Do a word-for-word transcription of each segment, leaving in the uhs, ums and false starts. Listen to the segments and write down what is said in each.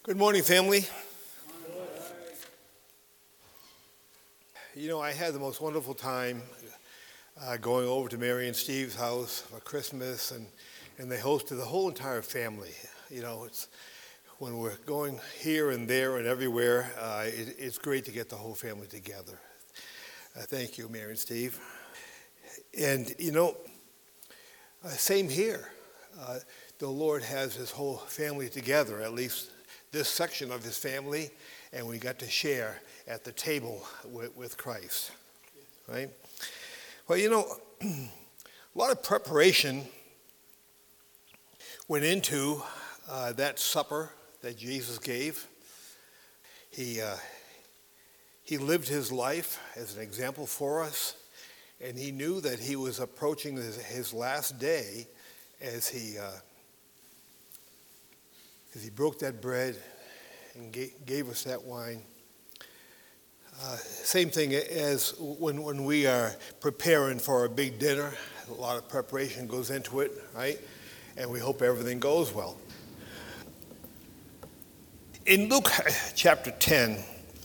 Good morning, family. You know, I had the most wonderful time uh, going over to Mary and Steve's house for Christmas, and, and they hosted the whole entire family. You know, it's when we're going here and there and everywhere, uh, it, it's great to get the whole family together. Uh, thank you, Mary and Steve. And, you know, uh, same here. Uh, the Lord has his whole family together, at least this section of his family, and we got to share at the table with, with Christ, right? Well, you know, a lot of preparation went into uh, that supper that Jesus gave. He uh, he lived his life as an example for us, and he knew that he was approaching his, his last day as he uh, as he broke that bread and gave, gave us that wine. Uh, same thing as when, when we are preparing for a big dinner. A lot of preparation goes into it, right? And we hope everything goes well. In Luke chapter ten,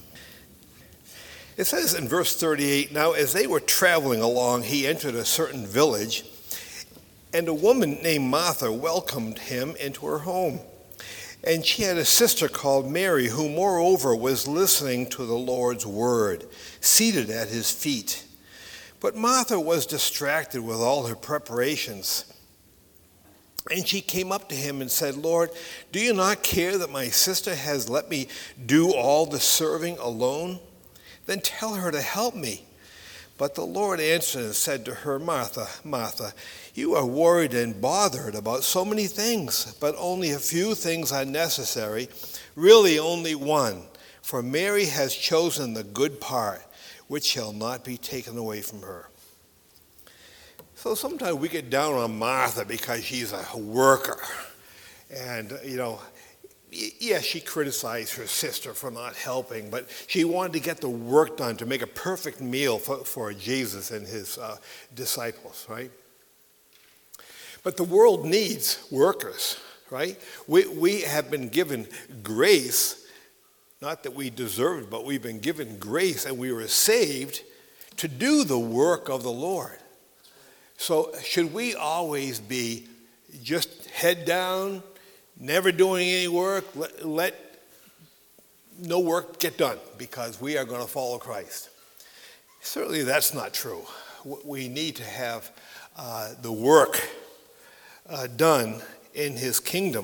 it says in verse thirty-eight, "Now as they were traveling along, he entered a certain village, and a woman named Martha welcomed him into her home. And she had a sister called Mary, who moreover was listening to the Lord's word, seated at his feet. But Martha was distracted with all her preparations. And she came up to him and said, 'Lord, do you not care that my sister has let me do all the serving alone? Then tell her to help me.' But the Lord answered and said to her, 'Martha, Martha, you are worried and bothered about so many things, but only a few things are necessary, really only one. For Mary has chosen the good part, which shall not be taken away from her.'" So sometimes we get down on Martha because she's a worker. And, you know, yes, she criticized her sister for not helping, but she wanted to get the work done to make a perfect meal for, for Jesus and his uh, disciples, right? But the world needs workers, right? We, we have been given grace, not that we deserved, but we've been given grace, and we were saved to do the work of the Lord. So should we always be just head down, never doing any work, let, let no work get done because we are going to follow Christ? Certainly that's not true. We need to have uh, the work uh, done in his kingdom.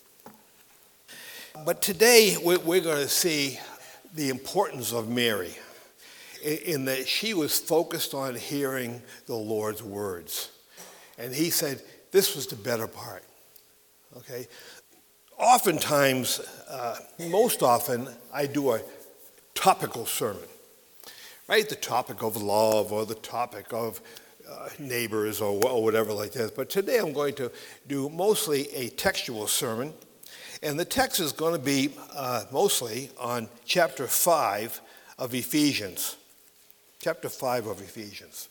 But today we're going to see the importance of Mary in that she was focused on hearing the Lord's words. And he said, this was the better part. Okay? Oftentimes, uh, most often, I do a topical sermon, right? The topic of love or the topic of uh, neighbors or, or whatever like that. But today I'm going to do mostly a textual sermon. And the text is going to be uh, mostly on chapter five of Ephesians. Chapter five of Ephesians.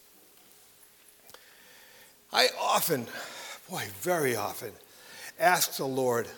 I often, boy, very often, ask the Lord,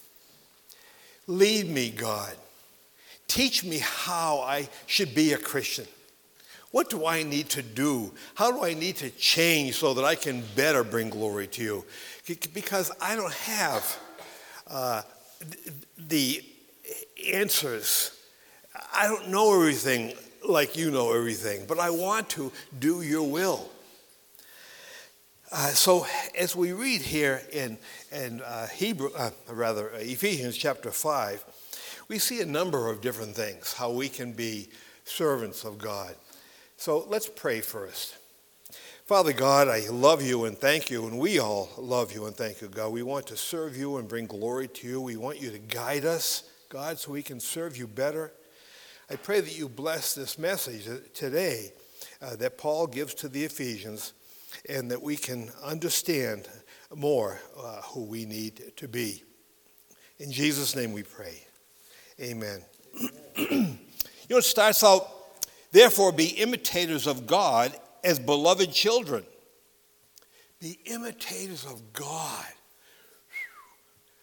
lead me, God. Teach me how I should be a Christian. What do I need to do? How do I need to change so that I can better bring glory to you? Because I don't have uh, the answers. I don't know everything like you know everything, but I want to do your will. Uh, so as we read here in, in uh, Hebrew, uh, rather Ephesians chapter five, we see a number of different things, how we can be servants of God. So let's pray first. Father God, I love you and thank you, and we all love you and thank you, God. We want to serve you and bring glory to you. We want you to guide us, God, so we can serve you better. I pray that you bless this message today uh, that Paul gives to the Ephesians, and that we can understand more uh, who we need to be. In Jesus' name we pray. Amen. You know, it starts out, therefore be imitators of God as beloved children. Be imitators of God.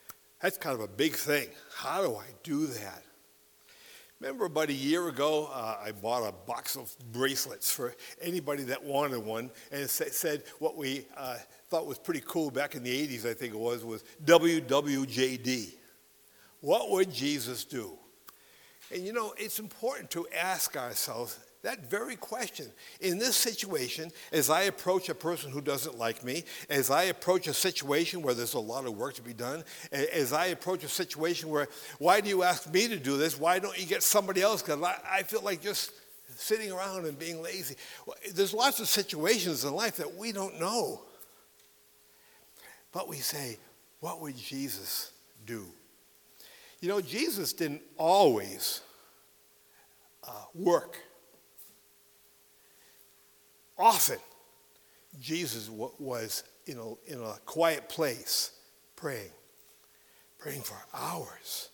That's kind of a big thing. How do I do that? Remember about a year ago, uh, I bought a box of bracelets for anybody that wanted one, and it sa- said what we uh, thought was pretty cool back in the eighties, I think it was, was W W J D. What would Jesus do? And you know, it's important to ask ourselves that very question. In this situation, as I approach a person who doesn't like me, as I approach a situation where there's a lot of work to be done, as I approach a situation where, why do you ask me to do this? Why don't you get somebody else? Because I, I feel like just sitting around and being lazy. Well, there's lots of situations in life that we don't know. But we say, what would Jesus do? You know, Jesus didn't always uh, work. Often, Jesus w- was in a, in a quiet place praying, praying for hours.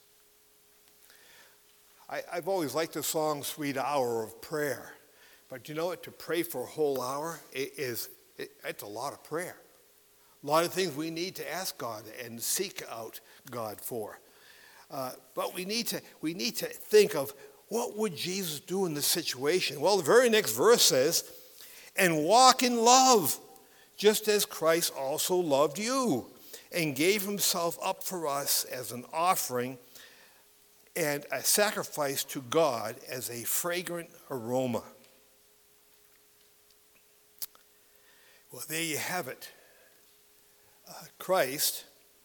I, I've always liked the song Sweet Hour of Prayer. But you know what? To pray for a whole hour it is it, it's a lot of prayer. A lot of things we need to ask God and seek out God for. Uh, but we need to we need to think of what would Jesus do in this situation? Well, the very next verse says, and walk in love, just as Christ also loved you and gave himself up for us as an offering and a sacrifice to God as a fragrant aroma. Well, there you have it. Uh, Christ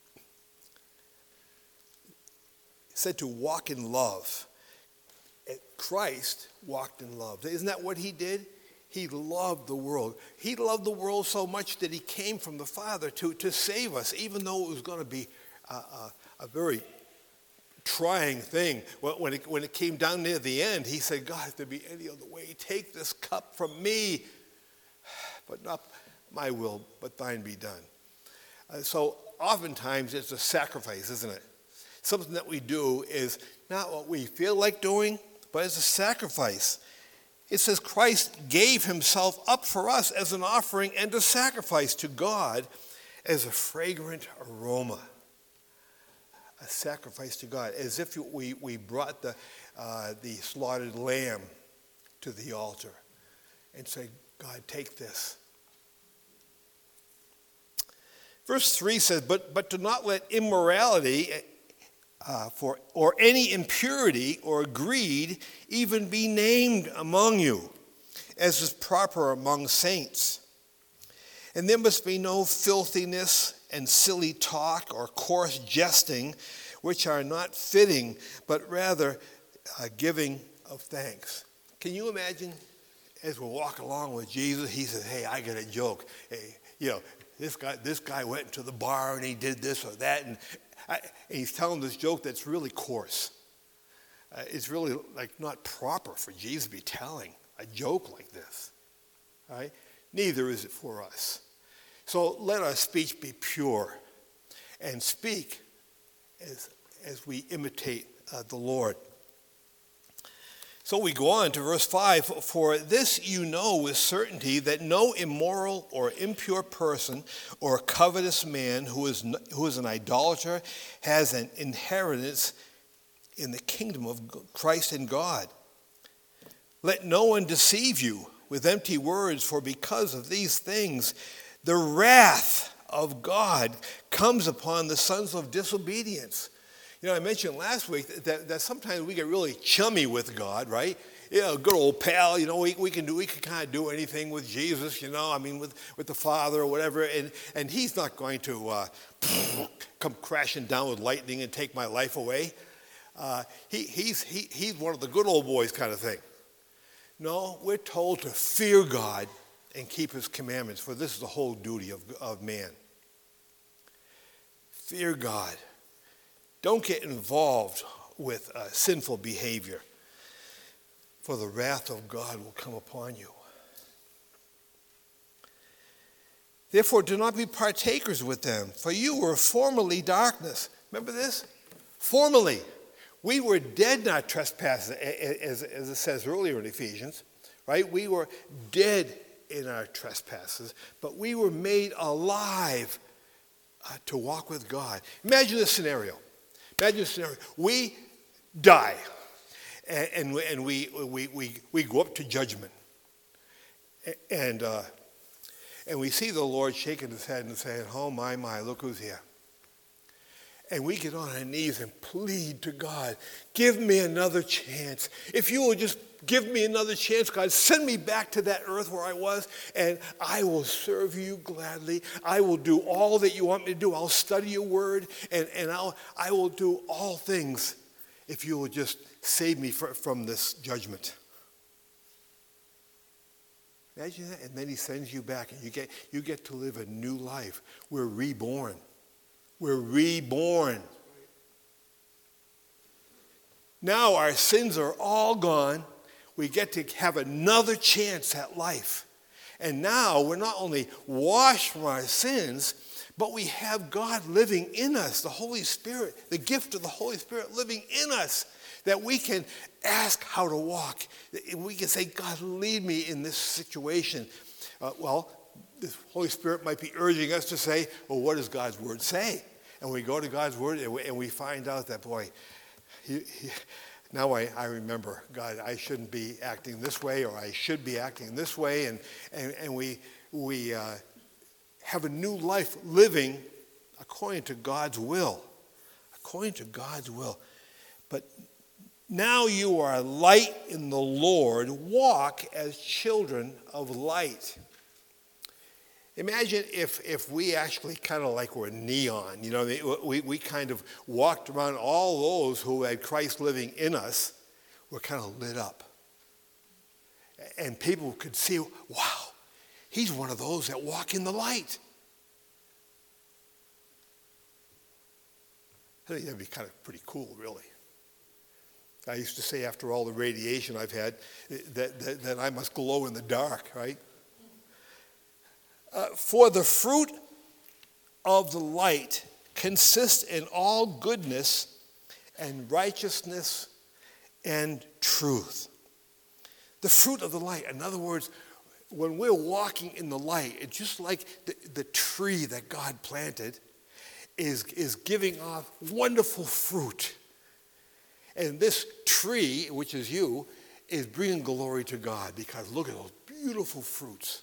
said to walk in love. Christ walked in love. Isn't that what he did? He loved the world. He loved the world so much that he came from the Father to, to save us, even though it was going to be a, a, a very trying thing. When it, when it came down near the end, he said, God, if there be any other way, take this cup from me, but not my will, but thine be done. Uh, so oftentimes it's a sacrifice, isn't it? Something that we do is not what we feel like doing, but it's a sacrifice. It says Christ gave himself up for us as an offering and a sacrifice to God as a fragrant aroma. A sacrifice to God, as if we, we brought the, uh, the slaughtered lamb to the altar and say, God, take this. Verse three says, but, but do not let immorality Uh, for or any impurity or greed even be named among you, as is proper among saints. And there must be no filthiness and silly talk or coarse jesting, which are not fitting, but rather uh, giving of thanks. Can you imagine, as we walk along with Jesus, he says, hey, I got a joke. Hey, you know, this guy, this guy went to the bar and he did this or that, and I, and he's telling this joke that's really coarse. Uh, it's really like not proper for Jesus to be telling a joke like this. Right? Neither is it for us. So let our speech be pure and speak as, as we imitate uh, the Lord. So we go on to verse five, for this you know with certainty that no immoral or impure person or covetous man who is, who is an idolater has an inheritance in the kingdom of Christ and God. Let no one deceive you with empty words, for because of these things the wrath of God comes upon the sons of disobedience. You know, I mentioned last week that, that sometimes we get really chummy with God, right? You know, good old pal, you know, we, we can do, we can kind of do anything with Jesus, you know, I mean, with, with the Father or whatever, and, and he's not going to uh, come crashing down with lightning and take my life away. Uh, he, he's, he, he's one of the good old boys kind of thing. No, we're told to fear God and keep his commandments, for this is the whole duty of, of man. Fear God. Don't get involved with uh, sinful behavior, for the wrath of God will come upon you. Therefore, do not be partakers with them, for you were formerly darkness. Remember this? Formerly. We were dead in our trespasses, as, as it says earlier in Ephesians, right? We were dead in our trespasses, but we were made alive uh, to walk with God. Imagine this scenario. Imagine a scenario. We die, and, and, we, and we, we, we, we go up to judgment. And, uh, and we see the Lord shaking his head and saying, oh, my, my, look who's here. And we get on our knees and plead to God, give me another chance. If you will just give me another chance, God, send me back to that earth where I was, and I will serve you gladly. I will do all that you want me to do. I'll study your word, and, and I'll, I will do all things if you will just save me for, from this judgment. Imagine that. And then he sends you back, and you get, you get to live a new life. We're reborn. We're reborn. Now our sins are all gone. We get to have another chance at life. And now we're not only washed from our sins, but we have God living in us, the Holy Spirit, the gift of the Holy Spirit living in us, that we can ask how to walk. We can say, God, lead me in this situation. Uh, well, the Holy Spirit might be urging us to say, well, what does God's word say? And we go to God's word and we, and we find out that, boy, he, he, now I, I remember, God, I shouldn't be acting this way, or I should be acting this way. And, and, and we, we uh, have a new life living according to God's will. According to God's will. But now you are light in the Lord. Walk as children of light. Imagine if, if we actually kind of like were neon. You know, we, we kind of walked around, all those who had Christ living in us were kind of lit up. And people could see, wow, he's one of those that walk in the light. I think that'd be kind of pretty cool, really. I used to say after all the radiation I've had that, that, that I must glow in the dark, right? Uh, for the fruit of the light consists in all goodness and righteousness and truth. The fruit of the light. In other words, when we're walking in the light, it's just like the, the tree that God planted is, is giving off wonderful fruit. And this tree, which is you, is bringing glory to God, because look at those beautiful fruits.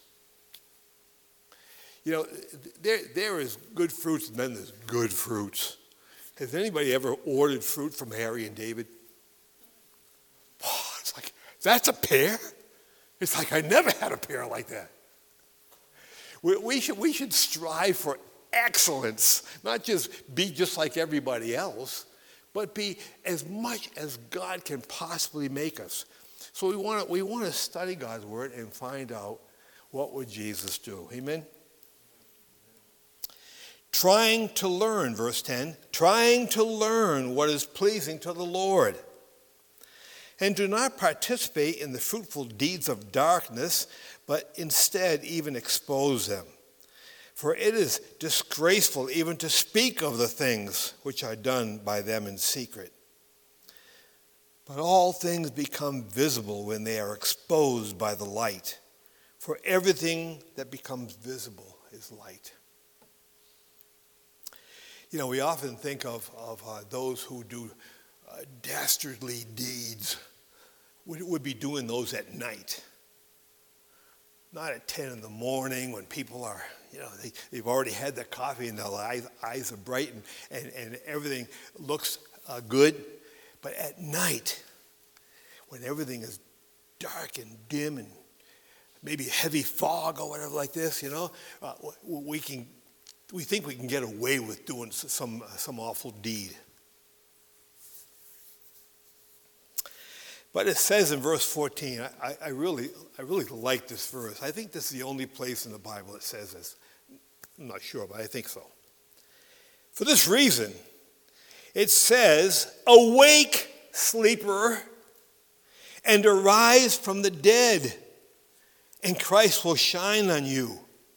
You know, there, there is good fruits, and then there's good fruits. Has anybody ever ordered fruit from Harry and David? Oh, it's like, that's a pear? It's like I never had a pear like that. We, we, should, we should strive for excellence, not just be just like everybody else, but be as much as God can possibly make us. So we want to we want to study God's word and find out, what would Jesus do? Amen? Trying to learn, verse ten, trying to learn what is pleasing to the Lord. And do not participate in the fruitful deeds of darkness, but instead even expose them. For it is disgraceful even to speak of the things which are done by them in secret. But all things become visible when they are exposed by the light. For everything that becomes visible is light. You know, we often think of, of uh, those who do uh, dastardly deeds would, would be doing those at night. Not at ten in the morning when people are, you know, they, they've already had their coffee and their eyes, eyes are bright and, and, and everything looks uh, good. But at night, when everything is dark and dim and maybe heavy fog or whatever like this, you know, uh, we can... We think we can get away with doing some, some awful deed. But it says in verse fourteen, I, I, really, I really like this verse. I think this is the only place in the Bible that says this. I'm not sure, but I think so. For this reason, it says, awake, sleeper, and arise from the dead, and Christ will shine on you.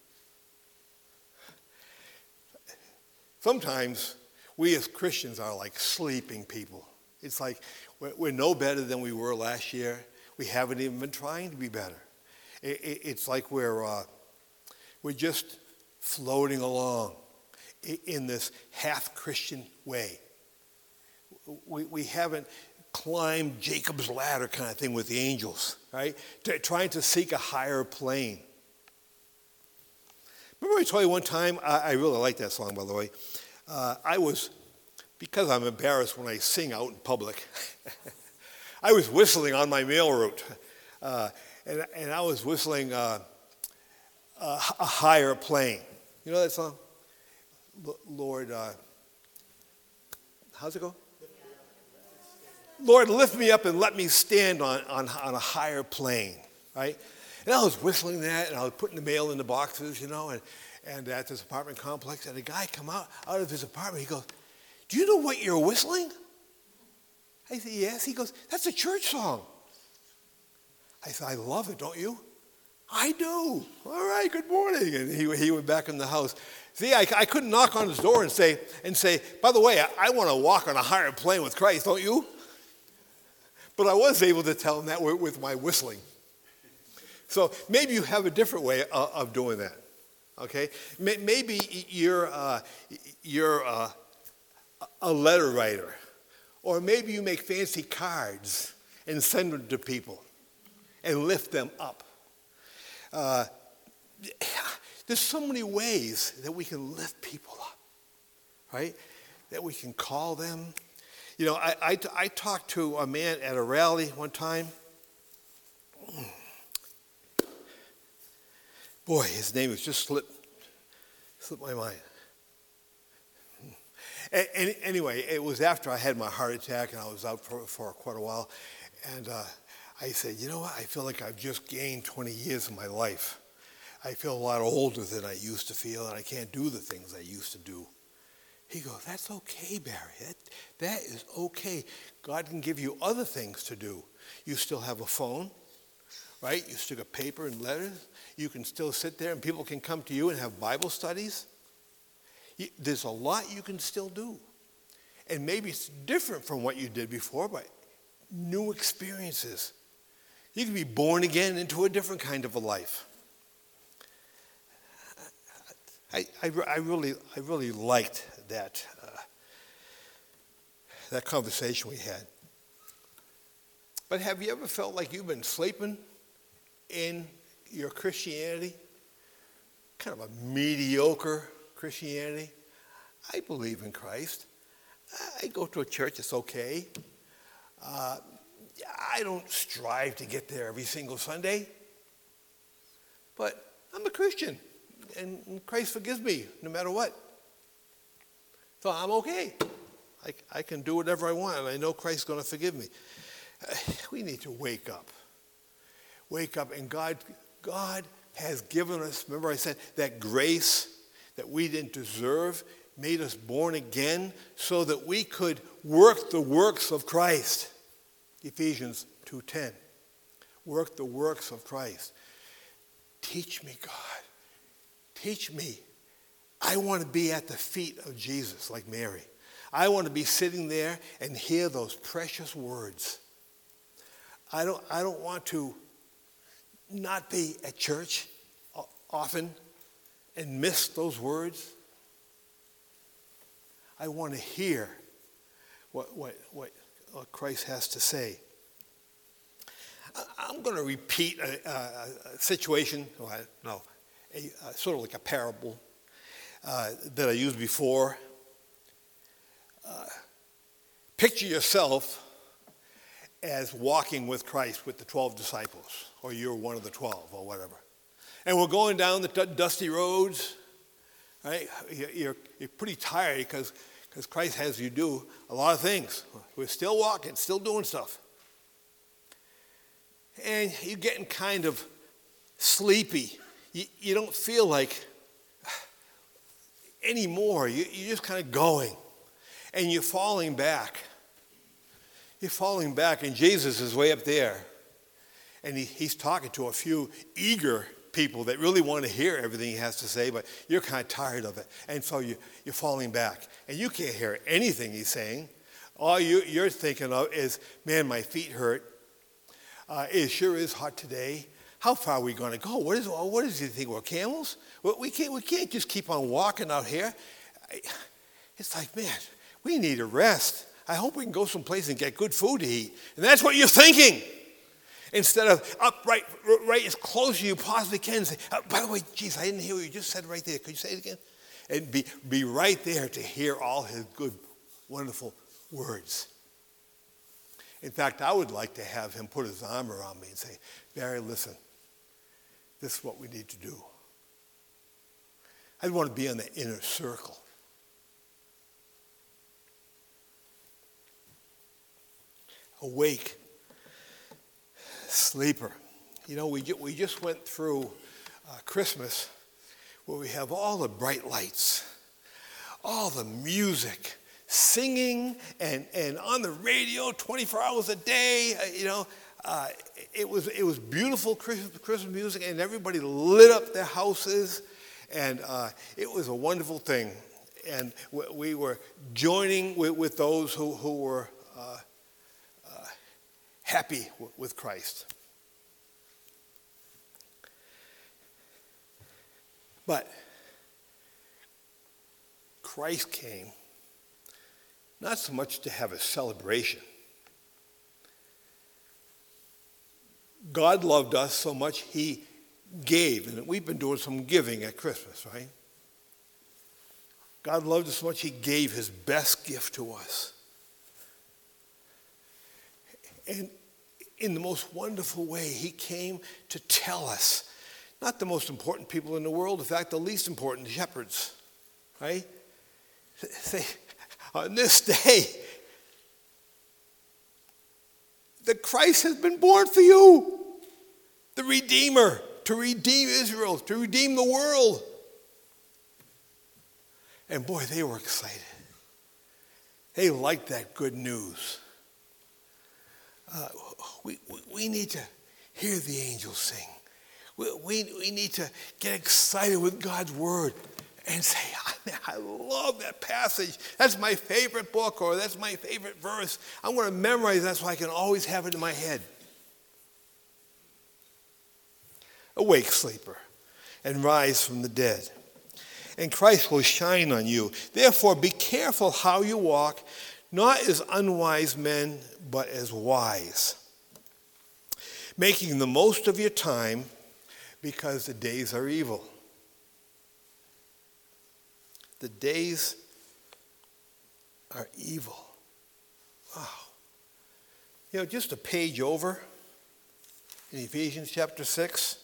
Sometimes we as Christians are like sleeping people. It's like we're no better than we were last year. We haven't even been trying to be better. It's like we're, uh, we're just floating along in this half-Christian way. we, we haven't climbed Jacob's ladder kind of thing with the angels, right? T- trying to seek a higher plane. Remember I told you one time, I, I really like that song, by the way. Uh, I was, because I'm embarrassed when I sing out in public, I was whistling on my mail route. Uh, and, and I was whistling uh, a, a higher plane. You know that song? L- Lord, uh, how's it go? Lord, lift me up and let me stand on, on, on a higher plane, right? And I was whistling that, and I was putting the mail in the boxes, you know, and, and at this apartment complex, and a guy come out, out of his apartment, he goes, do you know what you're whistling? I said, yes. He goes, that's a church song. I said, I love it, don't you? I do. All right, good morning. And he, he went back in the house. See, I, I couldn't knock on his door and say, and say, by the way, I, I want to walk on a higher plane with Christ, don't you? But I was able to tell him that with, with my whistling. So maybe you have a different way of, of doing that, okay? Maybe you're, uh, you're uh, a letter writer, or maybe you make fancy cards and send them to people and lift them up. Uh, there's so many ways that we can lift people up, right? That we can call them. You know, I, I, I talked to a man at a rally one time. Boy, his name has just slipped, slipped my mind. And, and anyway, it was after I had my heart attack and I was out for, for quite a while. And uh, I said, you know what? I feel like I've just gained twenty years of my life. I feel a lot older than I used to feel, and I can't do the things I used to do. He goes, that's okay, Barry. That, that is okay. God can give you other things to do. You still have a phone, right? You still got paper and letters. You can still sit there and people can come to you and have Bible studies. You, there's a lot you can still do. And maybe it's different from what you did before, but new experiences. You can be born again into a different kind of a life. I, I, I really I really liked that uh, that conversation we had. But have you ever felt like you've been sleeping in your Christianity? Kind of a mediocre Christianity. I believe in Christ. I go to a church, it's okay. Uh, I don't strive to get there every single Sunday. But I'm a Christian. And Christ forgives me no matter what. So I'm okay. I, I can do whatever I want, and I know Christ's going to forgive me. Uh, we need to wake up. Wake up, and God, God has given us, remember I said, that grace that we didn't deserve, made us born again so that we could work the works of Christ. Ephesians two ten. Work the works of Christ. Teach me, God. Teach me. I want to be at the feet of Jesus like Mary. I want to be sitting there and hear those precious words. I don't, I don't want to not be at church often and miss those words. I want to hear what, what, what, what Christ has to say. I'm going to repeat a, a, a situation, well, I, no, a, a, sort of like a parable uh, that I used before. Uh, picture yourself as walking with Christ with the twelve disciples, or you're one of the twelve, or whatever. And we're going down the d- dusty roads, right? You're, you're pretty tired because because Christ has you do a lot of things. We're still walking, still doing stuff. And you're getting kind of sleepy. You, you don't feel like anymore. You, you're just kind of going. And you're falling back. You're falling back, and Jesus is way up there. And he, he's talking to a few eager people that really want to hear everything he has to say, but you're kind of tired of it. And so you, you're falling back. And you can't hear anything he's saying. All you, you're thinking of is, man, my feet hurt. Uh, it sure is hot today. How far are we going to go? What is what does he think? We're camels? Well, we can't we can't just keep on walking out here. It's like, man, we need a rest. I hope we can go someplace and get good food to eat. And that's what you're thinking. Instead of up right, right as close as you possibly can and say, oh, by the way, geez, I didn't hear what you just said right there. Could you say it again? And be, be right there to hear all his good, wonderful words. In fact, I would like to have him put his arm around me and say, Barry, listen, this is what we need to do. I'd want to be in the inner circle. Awake, sleeper. You know, we, we just went through uh, Christmas where we have all the bright lights, all the music, singing and, and on the radio twenty-four hours a day. Uh, you know, uh, it was it was beautiful Christmas, Christmas music, and everybody lit up their houses, and uh, it was a wonderful thing. And we, we were joining with, with those who, who were uh, uh, happy w- with Christ. But Christ came not so much to have a celebration. God loved us so much he gave, and we've been doing some giving at Christmas, right? God loved us so much he gave his best gift to us. And in the most wonderful way, he came to tell us, not the most important people in the world, in fact, the least important, shepherds, right? Say, on this day, the Christ has been born for you, the Redeemer, to redeem Israel, to redeem the world. And boy, they were excited. They liked that good news. Uh, we, we, we need to hear the angels sing. We, we, we need to get excited with God's word and say, I love that passage. That's my favorite book, or that's my favorite verse. I'm going to memorize that so I can always have it in my head. Awake, sleeper, and rise from the dead, and Christ will shine on you. Therefore, be careful how you walk, not as unwise men, but as wise, making the most of your time, because the days are evil. The days are evil. Wow. You know, just a page over in Ephesians chapter six,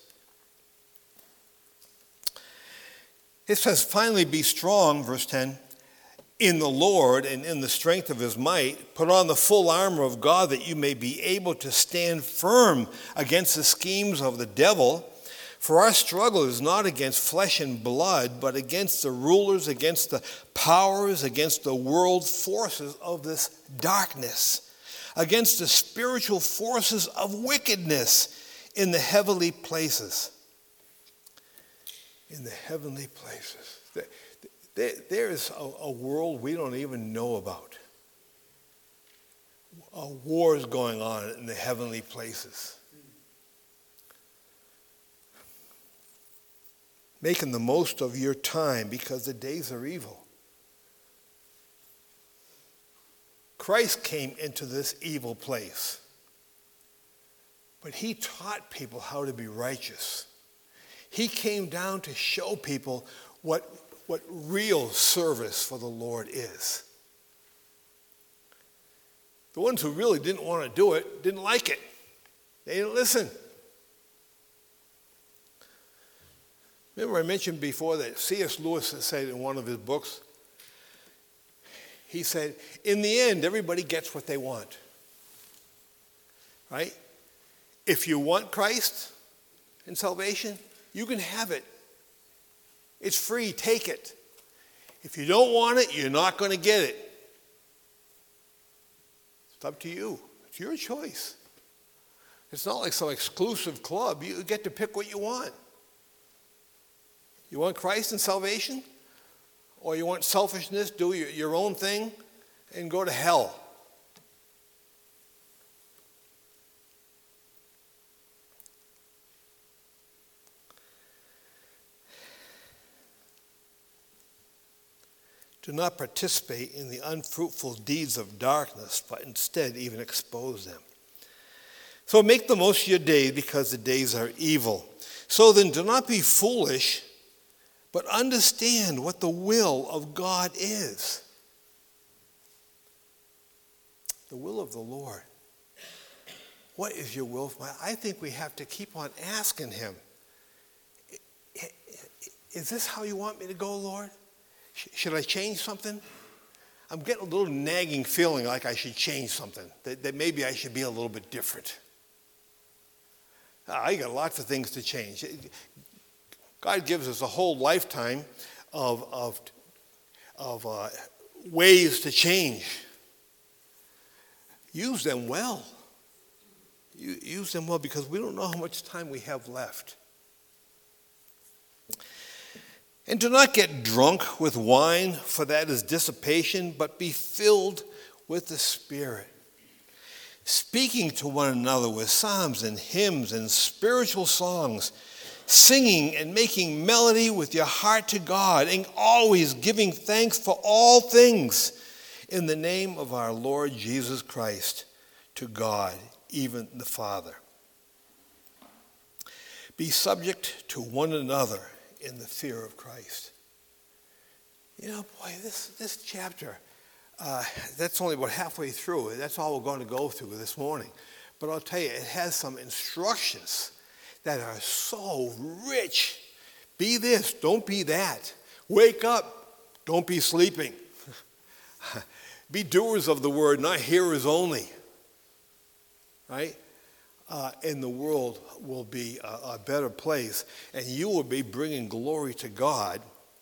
it says, finally be strong, verse ten, in the Lord and in the strength of his might. Put on the full armor of God that you may be able to stand firm against the schemes of the devil. For our struggle is not against flesh and blood, but against the rulers, against the powers, against the world forces of this darkness, against the spiritual forces of wickedness in the heavenly places. In the heavenly places. There, there is a, a world we don't even know about. A war is going on in the heavenly places. Making the most of your time because the days are evil. Christ came into this evil place, but he taught people how to be righteous. He came down to show people what, what real service for the Lord is. The ones who really didn't want to do it didn't like it. They didn't listen. Remember I mentioned before that C S Lewis said in one of his books, he said, in the end, everybody gets what they want. Right? If you want Christ and salvation, you can have it. It's free, take it. If you don't want it, you're not going to get it. It's up to you. It's your choice. It's not like some exclusive club. You get to pick what you want. You want Christ and salvation? Or you want selfishness, do your, your own thing, and go to hell? Do not participate in the unfruitful deeds of darkness, but instead even expose them. So make the most of your days, because the days are evil. So then do not be foolish, but understand what the will of God is. The will of the Lord. What is your will for my life? I think we have to keep on asking him, is this how you want me to go, Lord? Should I change something? I'm getting a little nagging feeling like I should change something, that, that maybe I should be a little bit different. I got lots of things to change. God gives us a whole lifetime of, of, of uh, ways to change. Use them well. Use them well, because we don't know how much time we have left. And do not get drunk with wine, for that is dissipation, but be filled with the Spirit, speaking to one another with psalms and hymns and spiritual songs, singing and making melody with your heart to God, and always giving thanks for all things in the name of our Lord Jesus Christ to God, even the Father. Be subject to one another in the fear of Christ. You know, boy, this, this chapter, uh, that's only about halfway through. That's all we're going to go through this morning. But I'll tell you, it has some instructions that are so rich. Be this, don't be that. Wake up, don't be sleeping. Be doers of the word, not hearers only. Right? Uh, and the world will be a, a better place, and you will be bringing glory to God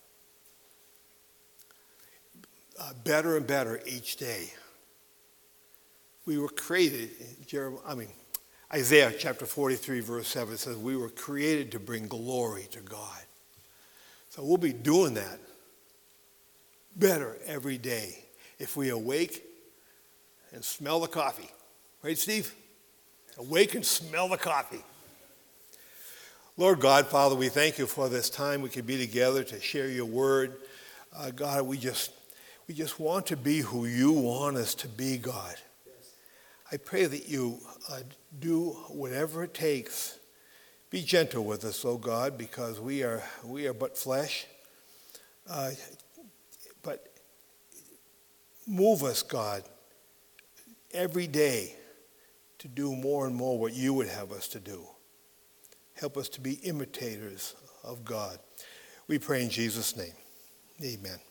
uh, better and better each day. We were created, Jeremiah, I mean, Isaiah chapter forty-three, verse seven says, we were created to bring glory to God. So we'll be doing that better every day if we awake and smell the coffee. Right, Steve? Awake and smell the coffee. Lord God, Father, we thank you for this time we can be together to share your word. Uh, God, we just we just want to be who you want us to be, God. Yes. I pray that you uh, do whatever it takes. Be gentle with us, oh God, because we are we are but flesh. Uh, but move us, God, every day to do more and more what you would have us to do. Help us to be imitators of God. We pray in Jesus' name. Amen.